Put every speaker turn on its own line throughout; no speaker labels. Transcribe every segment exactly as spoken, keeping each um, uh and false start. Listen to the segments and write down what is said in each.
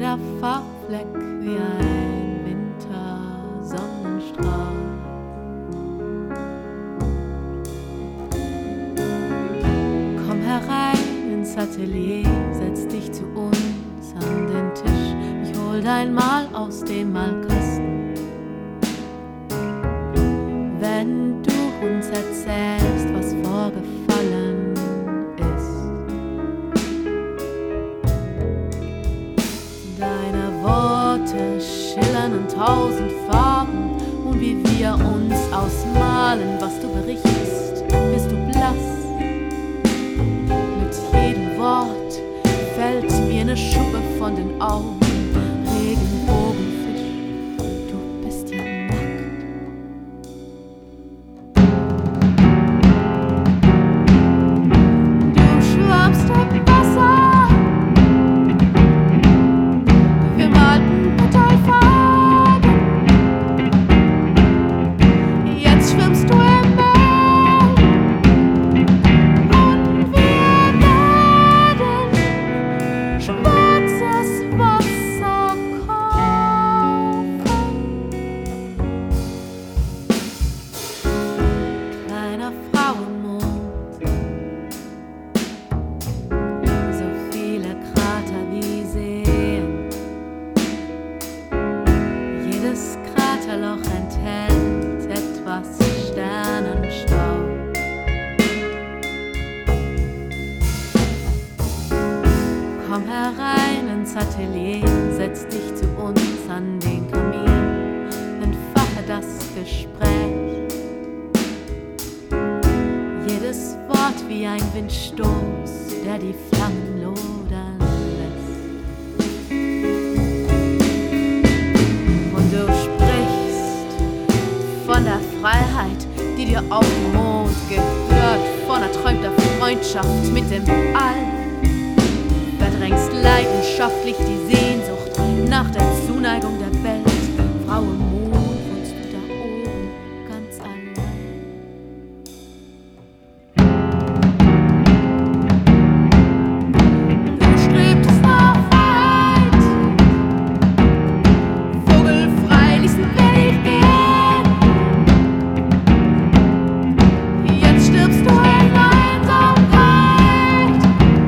jeder Farbfleck wie ein Wintersonnenstrahl. Komm herein ins Atelier, setz dich zu uns an den Tisch. Ich hol dein Mal aus dem Malkasten. Wenn du uns erzählst, was vorgefallen ist. Deine Worte schillern in tausend Farben, und wie wir uns ausmalen, was du berichtest, bist du blass. Mit jedem Wort fällt mir eine Schuppe von den Augen. Regenbogenfisch, du bist ja nackt. Du schwammst im Wasser, wir malten Metallfarben. Jetzt schwimmst du im Meer und wir werden schwarzes Wasser kaufen. Kleiner Frauenmond, so viele Krater wie Seen. Jedes Kraterloch enthält etwas Sternenstaub. Komm herein ins Atelier, setz dich zu uns an den Kamin, entfache das Gespräch. Jedes Wort wie ein Windstoß, der die Flammen lodern lässt. Und du sprichst von der Freiheit, die dir auf dem Mond gehört, von erträumter Freundschaft mit dem All. Verdrängst leidenschaftlich die Sehnsucht nach der Zuneigung der Welt. Frau im Mond, wohnst du da oben ganz allein. Du strebtest nach Freiheit, vogelfrei ließen wir dich gehen. Jetzt stirbst du in Einsamkeit.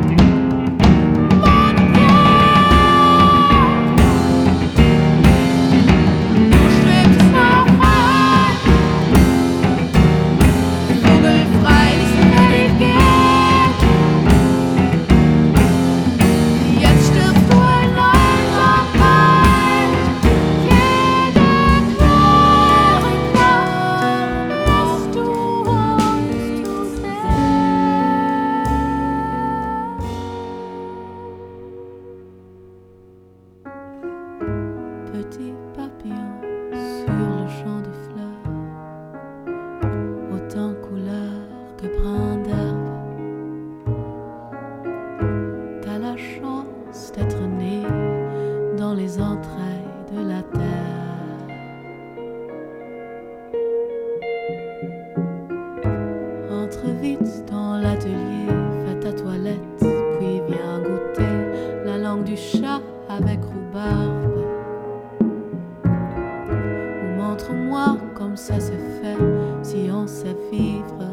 Petit papillon sur le champ de fleurs, autant couleur que brin d'herbe. T'as la chance d'être né dans les entrailles de la terre. Entre vite dans l'atelier, fais ta toilette, puis viens goûter la langue du chat avec rhubarbe. Montre-moi comme ça se fait si on sait vivre